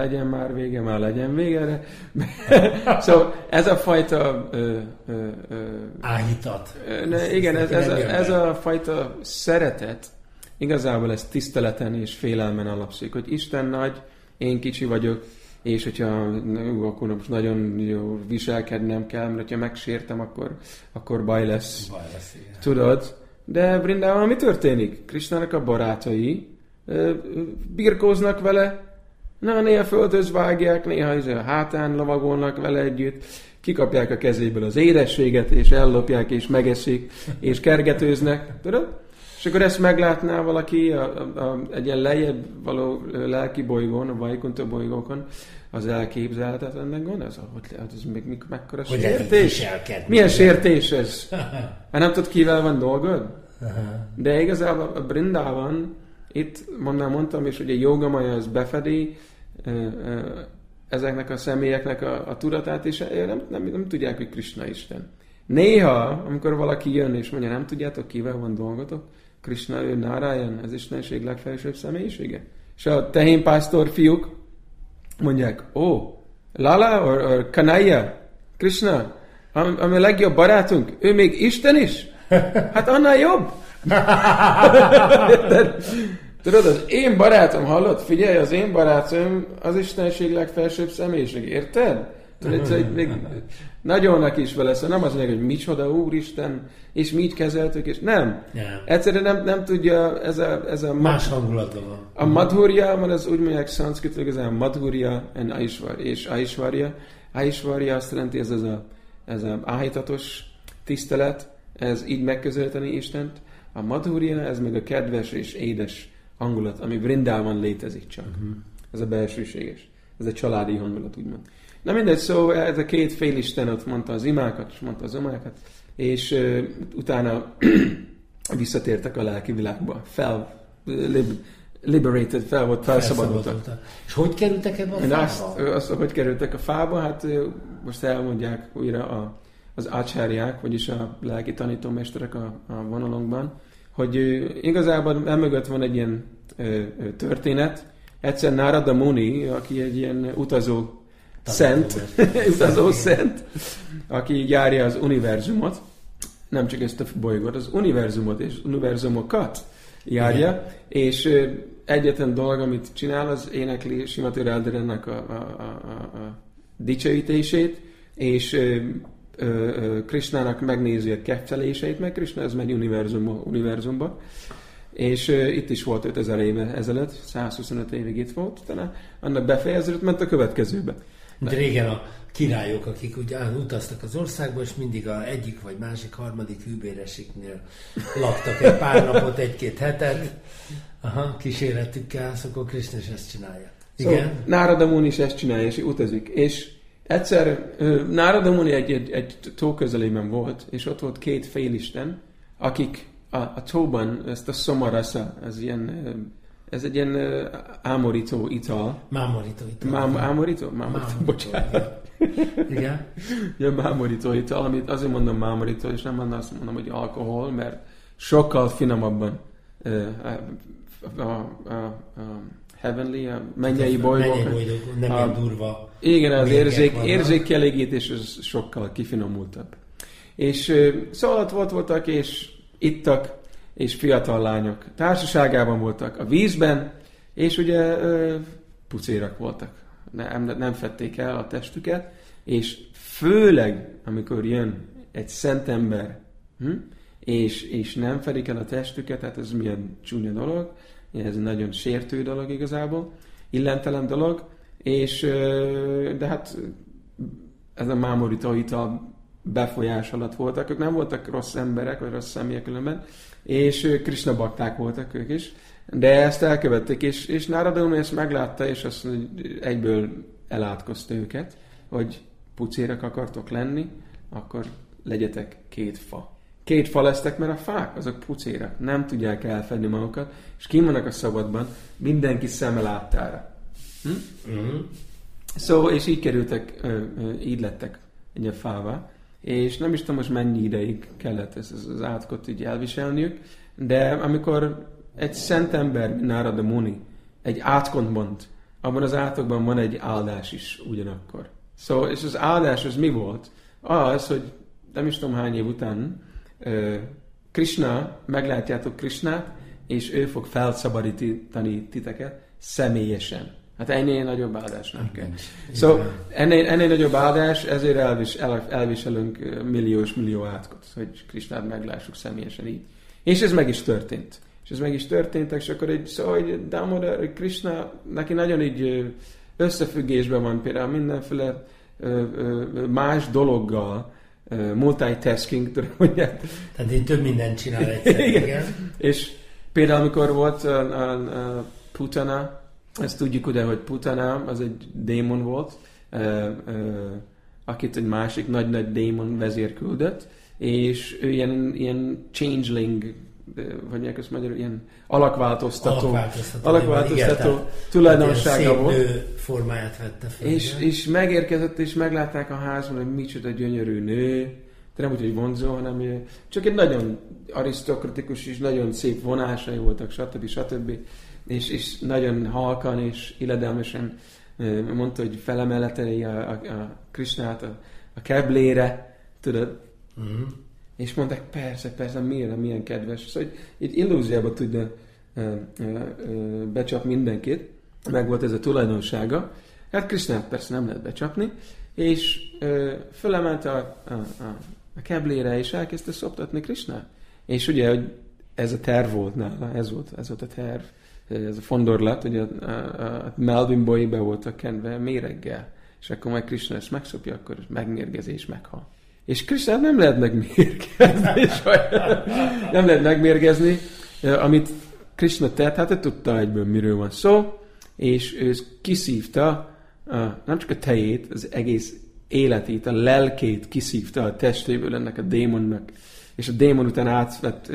C: vége erre. Szóval ez a fajta...
B: áhítat.
C: Igen, ez a fajta szeretet, igazából ez tiszteleten és félelmen alapszik, hogy Isten nagy, én kicsi vagyok, és hogyha akkor most nagyon jó viselkednem kell, mert ha megsértem, akkor baj lesz. Tudod? De Vrindában mi történik? Krishnának a barátai birkóznak vele, néha földhöz vágják, néha a hátán lovagolnak vele együtt, kikapják a kezéből az édességet, és ellopják, és megeszik, és kergetőznek. Tudod? És akkor ezt meglátná valaki egy ilyen lejjebb való lelki bolygón, a Vaikunta bolygókon, az elképzelhetetlennek gond, ez mekkora sértés? Milyen sértés ez? Hát nem tudod, kivel van dolgod? De igazából a Brindában, itt mondtam is, hogy a Jogamaja az befedi ezeknek a személyeknek a tudatát, és nem tudják, hogy Krishna Isten. Néha, amikor valaki jön és mondja, nem tudjátok, kivel van dolgotok, Krishna, ő Narayan, az Istenség legfelsőbb személyisége. És a tehénpásztor fiúk mondják, Lala or Kanaya, Krishna, ami a legjobb barátunk, ő még Isten is? Hát annál jobb. Tudod, az én barátom, hallod? Figyelj, az én barátom az Istenség legfelsőbb személyiség, érted? Tudod, még nagyolnak is vele, szóval nem az mondják, hogy micsoda Úristen, és mi így kezeltük, és nem. Egyszerűen nem tudja, ez a
B: más hangulatban van.
C: A madhurja, mert az úgy mondják szanszkritul, ez a madhurja és Aishvarya. Aishvarya azt jelenti, ez a áhítatos tisztelet, ez így megközelíteni Istent. A madhurja, ez meg a kedves és édes hangulat, ami Vrindában létezik csak. Ez a belsőséges. Ez a családi hangulat, úgymond. Na mindegy, szóval ez a két félisten ott mondta az imákat, és mondta az umákat, és utána visszatértek a lelki világba. Liberated, volt felszabadultak.
B: És hogy kerültek ebbe a fába?
C: Hogy kerültek a fába? Hát most elmondják újra az ácsárják, vagyis a lelki tanítómesterek a vonalunkban, hogy igazából emögött van egy ilyen történet. Egyszer Narada Muni, aki egy ilyen utazó szent, aki járja az univerzumot, nem csak ezt a bolygót, az univerzumot és univerzumokat járja, igen. És egyetlen dolog, amit csinál, az énekli Srimati Radharannak a dicsőítését, és Krishnának megnézi a kefteléseit, meg Krishna ez megy univerzumba. És itt is volt 5000 éve ezelőtt, 125 évig itt volt, utána annak befejeződött, ment a következőbe.
B: De régen a királyok, akik ugye utaztak az országba, és mindig egyik vagy másik, harmadik hűbéresiknél laktak egy pár napot, egy-két hetet, kíséretükkel, szóval Krishna is ezt csinálja. Igen?
C: Narada Muni is ezt csinálja, és utazik. És egyszer Narada Muni egy tó közelében volt, és ott volt két félisten, akik a tóban ezt a Somarasa, ez egy ilyen ámorító ital.
B: Mámorító ital.
C: Ámorító, bocsánat.
B: Igen.
C: Ja, mámorító ital, amit azért mondom mámorító, és nem azt mondom, hogy alkohol, mert sokkal finomabban heavenly, a mennyei bolygók.
B: Nem ilyen durva.
C: Igen, az érzékkielégítés az sokkal kifinomultabb. És szóval ott voltak, és ittak, és fiatal lányok társaságában voltak a vízben, és ugye pucérak voltak. Nem fedték el a testüket, és főleg, amikor jön egy szent ember, és nem fedik el a testüket, hát ez milyen csúnya dolog, ez egy nagyon sértő dolog igazából, illentelen dolog, és de hát ez a mámorító ital befolyás alatt voltak, ők nem voltak rossz emberek, vagy rossz személyek különben, és Krishna bakták voltak ők is, de ezt elkövették, és Narada Muni ezt meglátta, és azt egyből elátkozta őket, hogy pucérak akartok lenni, akkor legyetek 2 fa. 2 fa lesztek, mert a fák, azok pucérak, nem tudják elfedni magukat, és kim vannak a szabadban, mindenki szeme láttára. Szóval, és így kerültek, így lettek egy fává, és nem is tudom most mennyi ideig kellett az átkot így elviselniük, de amikor egy szent ember, Narada Muni, egy átkot mond, abban az átokban van egy áldás is ugyanakkor. Szóval, és az áldás az mi volt? Az, hogy nem is tudom hány év után Krishna, meglátjátok Krishnát, és ő fog felszabadítani titeket személyesen. Hát ennél nagyobb áldás nem kell. Szóval ennél nagyobb áldás, ezért elviselünk millió átkot, hogy Krishnát meglássuk személyesen így. És ez meg is történt. És akkor szóval, hogy Damodar, Krishna, neki nagyon így összefüggésben van például mindenféle más dologgal, multitasking, tudom, hogy...
B: Tehát én több mindent csinál egyszer, igen.
C: És például amikor volt a Putana, ezt tudjuk ugye, hogy Putana az egy démon volt, akit egy másik nagy démon vezér küldött, és ő ilyen changeling, vagy mondják ezt magyarul, ilyen alakváltoztató tulajdonsága volt.
B: Szép nő formáját vette fel.
C: És megérkezett, és meglátták a házban, hogy micsoda gyönyörű nő, de nem úgy, hogy vonzó, hanem csak egy nagyon arisztokratikus és nagyon szép vonásai voltak, stb. És nagyon halkan és illedelmesen mondta, hogy felemeleteli a Krishnát a keblére, tudod? Uh-huh. És mondták, persze, milyen kedves. Szóval egy illúziába tudja becsapni mindenkit. Meg volt ez a tulajdonsága. Hát Krishnát persze nem lehet becsapni. És fölemelte a keblére, és elkezdte szoptatni Krishnát. És ugye, hogy ez a terv volt nála, ez volt a terv. Ez a fondorlat, hogy a Melvin Boy be voltak kenve méreggel. És akkor majd Krishna ezt megszopja, akkor megmérgezés, meghal. És Krishnát nem lehet megmérgezni. Nem lehet megmérgezni. Amit Krishna tett, hát ő tudta egyből, miről van szó, és ő kiszívta nem csak a tejét, az egész életét, a lelkét kiszívta a testéből ennek a démonnak. És a démon után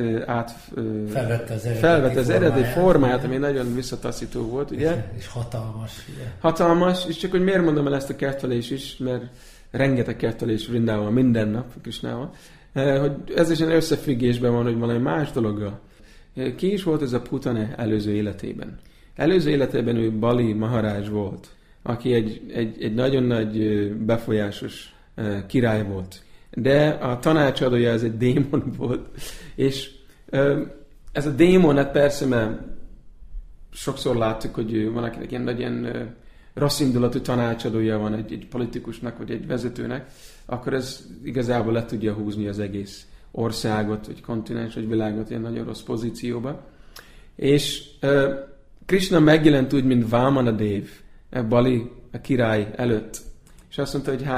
C: felvette az eredeti formáját, ami nagyon visszataszító volt, ugye?
B: És hatalmas. Ugye?
C: Hatalmas, és csak hogy miért mondom el ezt a kertvelés is, mert rengeteg kertvelés Vrindában minden nap Krishnával, hogy ez is egy összefüggésben van, hogy valami más dologgal. Ki is volt ez a Putana előző életében? Előző életében ő Bali Maharaj volt, aki egy nagyon nagy befolyásos király volt. de a tanácsadója ez egy démon volt. És ez a démon, hát persze, mert sokszor láttuk, hogy van akinek ilyen rossz indulatú tanácsadója van egy politikusnak, vagy egy vezetőnek, akkor ez igazából le tudja húzni az egész országot, vagy kontinens, vagy világot ilyen nagyon rossz pozícióba. És Krishna megjelent úgy, mint Vamanadev, Bali a király előtt. És azt mondta, hogy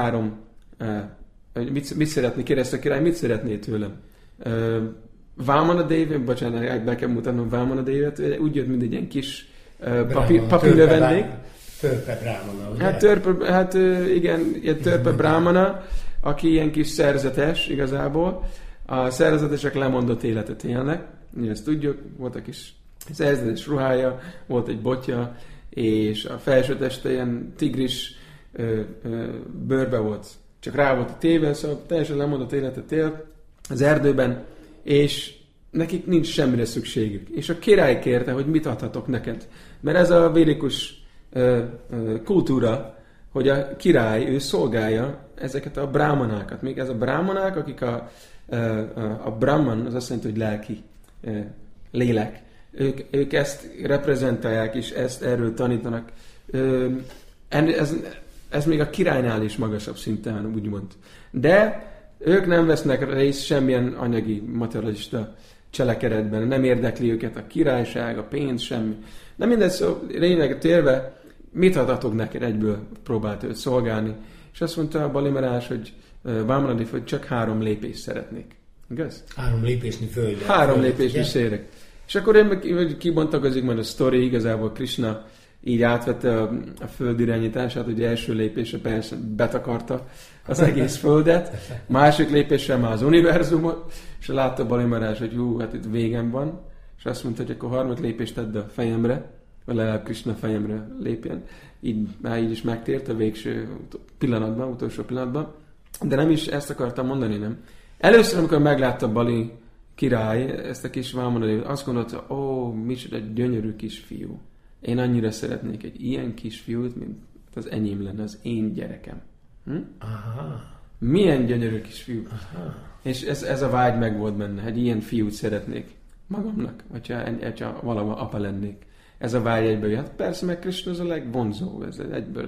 C: mit szeretné, kérdezte a király, mit szeretné tőlem? Vamanadev, bocsánat, be kell mutatnom Vamanadevet, úgy jött, mint egy ilyen kis papi növendék.
B: Törpe Brahmana, ugye?
C: Hát igen, ilyen törpe Brahmana, aki ilyen kis szerzetes igazából. A szerzetesek lemondott életet élnek, ezt tudjuk, volt a kis szerzetes ruhája, volt egy botja, és a felső teste ilyen tigris bőrbe volt, csak rá volt a téve, szóval teljesen lemondott életet élt az erdőben, és nekik nincs semmire szükségük. És a király kérte, hogy mit adhatok neked. Mert ez a védikus kultúra, hogy a király, ő szolgálja ezeket a brahmanákat. Még ez a brahmanák, akik a brahman, az azt jelenti, hogy lelki, lélek. Ők ezt reprezentálják, és ezt erről tanítanak. Ez még a királynál is magasabb szinten, úgymond. De ők nem vesznek részt semmilyen anyagi, materialista cselekedetben. Nem érdekli őket a királyság, a pénz, semmi. De mindegy, szó, lényeg térve, mit adhatok neked, egyből próbált őt szolgálni. És azt mondta a Bali Maharaj, hogy Vamanadev, hogy csak 3 lépést szeretnék. Igaz?
B: 3 lépésnyi földet.
C: 3 lépésnyi szérek. És akkor én kibontakozik majd a sztori, igazából Krishna így átvette a föld irányítását, hogy első lépésre persze betakarta az egész földet, másik lépésre már az univerzumot, és látta Bali Maharaj, hogy hát itt végem van, és azt mondta, hogy akkor 3. lépést tedd a fejemre, vagy legalább Krishna fejemre lépjen. Így is megtért a végső pillanatban, utolsó pillanatban. De nem is ezt akartam mondani, nem. Először, amikor meglátta Bali király ezt a kis Vamanadevet, azt gondolta, micsoda gyönyörű kisfiú. Én annyira szeretnék egy ilyen kisfiút, mint az enyém lenne, az én gyerekem.
B: Aha.
C: Milyen gyönyörű kisfiú. Aha. És ez a vágy meg volt benne, hogy ilyen fiút szeretnék magamnak, hogyha valahol apa lennék. Ez a vágy egyből jött. Persze, meg Krishna az a legvonzó, ez egyből.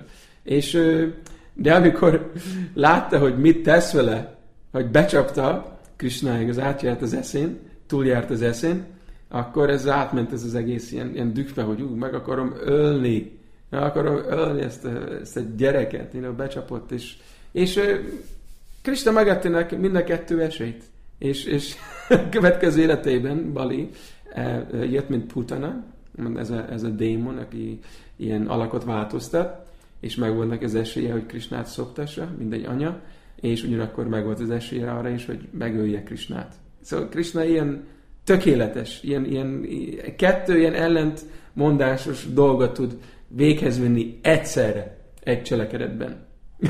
C: De amikor látta, hogy mit tesz vele, hogy becsapta, Krishnáig az átjárt az eszén, túljárt az eszén, akkor ez átment ez az egész ilyen dühbe, hogy meg akarom ölni ezt a gyereket, becsapott, és Krishna megadta neki mind a 2 esélyt, és következő életében Bali jött, mint Putana, ez a démon, aki ilyen alakot változtat, és megvolt neki az esélye, hogy Krishnát szoptassa, mint egy anya, és ugyanakkor megvolt az esélye arra is, hogy megölje Krishnát. Szóval Krishna ilyen tökéletes, ilyen 2 ilyen ellentmondásos dolgot tud véghez vinni egyszerre, egy cselekedetben.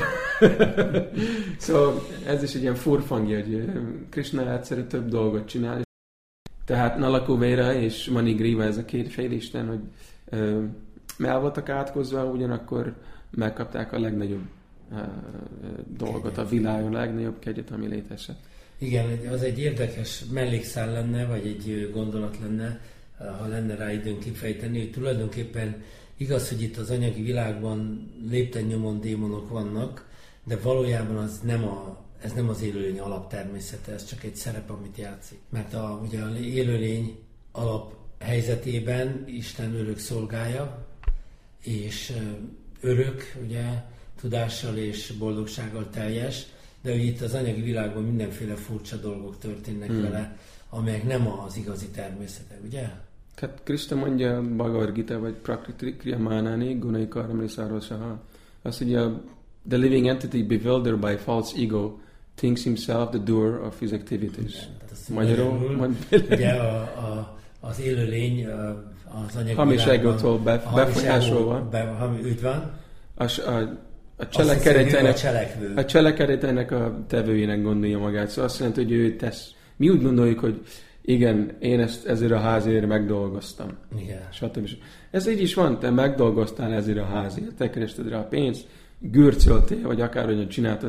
C: Szóval ez is egy ilyen furfangja, hogy Krishna egyszerre több dolgot csinál. Tehát Nalakuvera és Manigriva, ez a 2 félisten, hogy el voltak átkozva, ugyanakkor megkapták a legnagyobb dolgot a világon, a legnagyobb kegyet, ami létezett.
B: Igen, az egy érdekes mellékszál lenne, vagy egy gondolat lenne, ha lenne rá időnk kifejteni, hogy tulajdonképpen igaz, hogy itt az anyagi világban lépten nyomon démonok vannak, de valójában ez nem az élőlény alaptermészete, ez csak egy szerep, amit játszik. Mert ugye az élőlény alaphelyzetében Isten örök szolgája, és örök, ugye, tudással és boldogsággal teljes, de hogy itt az anyagi világban mindenféle furcsa dolgok történnek vele, amelyek nem az igazi természete, ugye?
C: Tehát Krishna mondja Bhagavad Gita, vagy Prakriti Kriyamanani, Gunai Karamri Sarosaha. Azt mondja, the living entity bewildered by false ego thinks himself the doer of his activities.
B: Magyarul, ugye az élőlény az anyagi
C: hamis egótól befolyásolva.
B: Úgy van.
C: A cselekedetének a tevőjének gondolja magát. Szóval azt jelenti, hogy ő tesz. Mi úgy gondoljuk, hogy igen, én ezt ezért a házért megdolgoztam.
B: Igen.
C: Stb. Ez így is van, te megdolgoztál ezért a házért, te kerested rá a pénzt, gürcöltél, vagy akárhogyan csináltad,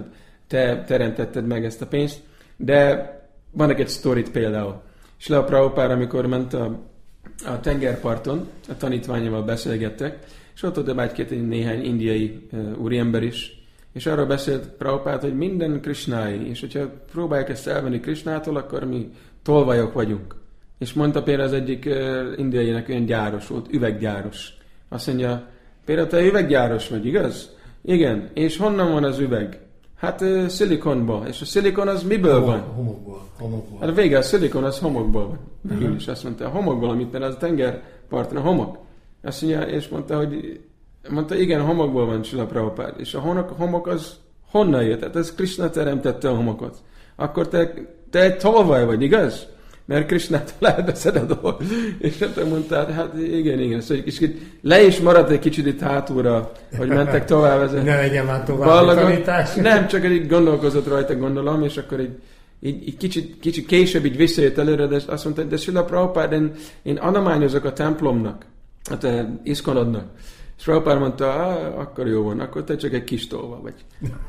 C: te teremtetted meg ezt a pénzt. De van egy sztorit például. Srila Prabhupád, amikor ment a tengerparton, a tanítványával beszélgettek, és ott egy néhány indiai úriember is, és arról beszélt Prabhupád, hogy minden Krishnái, és hogyha próbálják ezt elvenni Krishnától, akkor mi tolvajok vagyunk. És mondta például az egyik indiainek olyan gyáros volt, üveggyáros. Azt mondja, például te üveggyáros vagy, igaz? Igen. És honnan van az üveg? Hát szilikonból. És a szilikon az miből van?
B: Homokból.
C: Hát a vége, a szilikon az homokból van. Végül is azt mondta, a homokból, amit mert az a tengerparton a homok. Azt mondja, és mondta, igen, a homokból van Srila Prabhupád. És a homok az honnan jött? Hát ez Krishna teremtette a homokot. Akkor te egy tolvaj vagy, igaz? Mert Krishnától elveszed a dolgot. És te mondtad, hát igen. Szóval le is maradt egy kicsit itt hátulra, hogy mentek tovább.
B: Ne legyen már tovább tanítás.
C: Nem, csak így gondolkozott rajta, gondolom, és akkor így kicsit később így visszajött előre, de azt mondta, de Srila Prabhupád, én adományozok a templomnak, hát iszkonodnak. És Prabhupád mondta, akkor jó van, akkor te csak egy kis tolva vagy.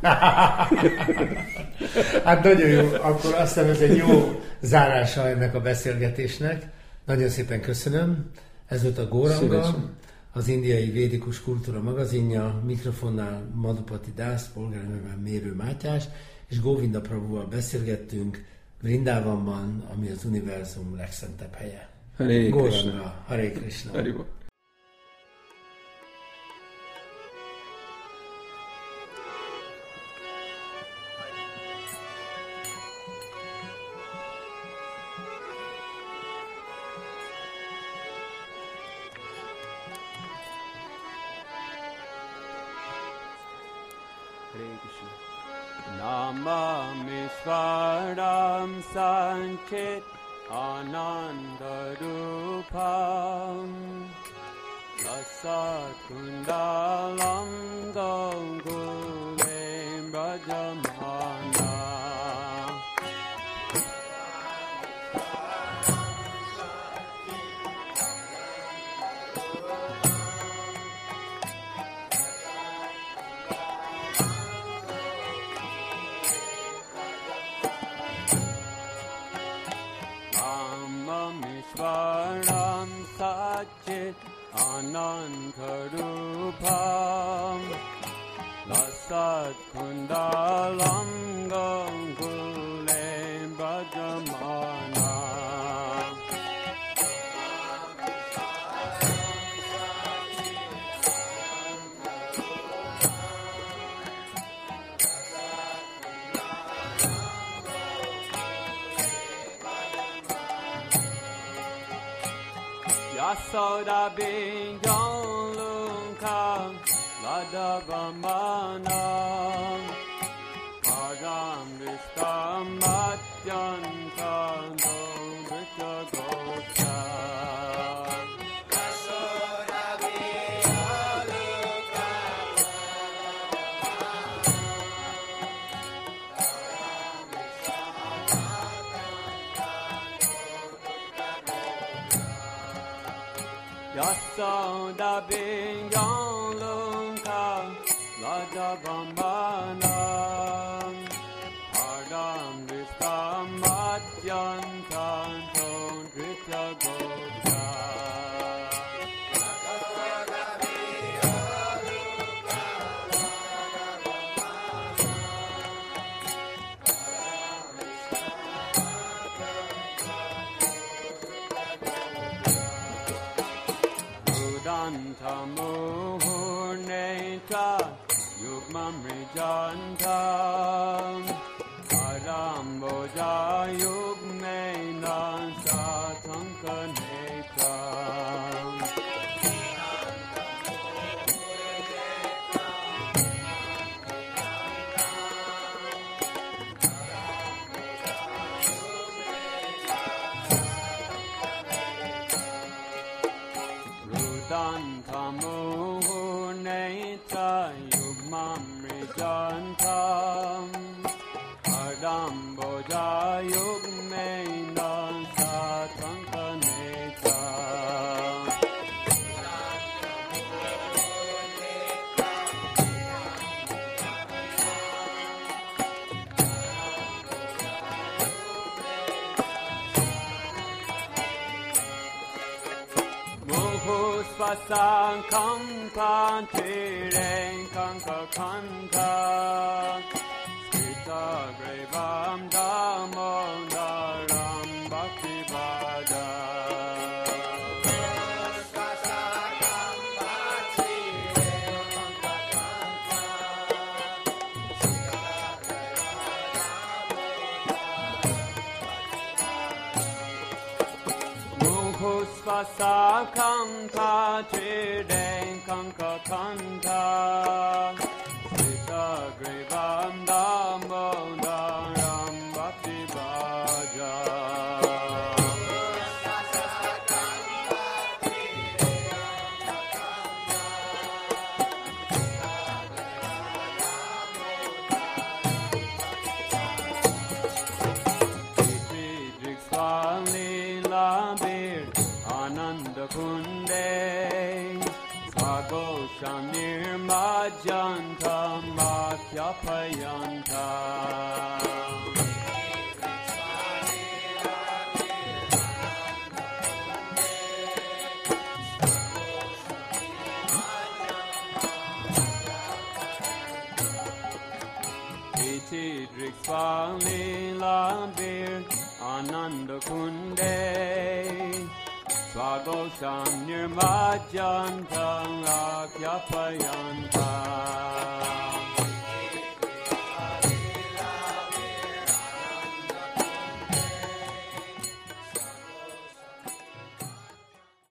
B: Hát nagyon jó, akkor azt hiszem ez egy jó zárása ennek a beszélgetésnek. Nagyon szépen köszönöm. Ez volt a Góranga, az indiai védikus kultúra magazinja, mikrofonnál Madhupati Dász, polgárnevben Mérő Mátyás, és Govinda Prabhuval beszélgettünk Vrindávanban, ami az univerzum legszentebb helye.
C: Hare Krishna.
B: Góranga, Hare Krishna.
C: Haribo.
D: Namamisvaram Sanchit Anandarupam Lasat Kundalam Gongulem Rajamana Varam Satchit Anantarupam Lasat Kundalam Gongulem Brajamana Yasoda Binjon Lunkam Ladavamanam Param Vishtam Matyantam Dovita Goptam Yasoda Binjon Lunkam Yasoda Binyon Lunka Ladavambanam Ardam Vishtam Madyantam Tondritya Gopta Muhurneta Yugmamrijantam Aramboja Yugmenan Satankanetam Rudantamuhurneta Yugmamrijantam Adamboja Yugmenan Satankanetam Pasankam Tireng Kanka Kanta Sita Grevam Damodaram Bhakti Bhaja Pasakam Tireng Kanka Kanta Sita Grevam Damodaram Bhakti Bhaja Kunde Svagosha Nirmajanta Matyapayanta Iti Driksvali Labir Ananda Kunde Swagosham Nirmajantam Akyapayanta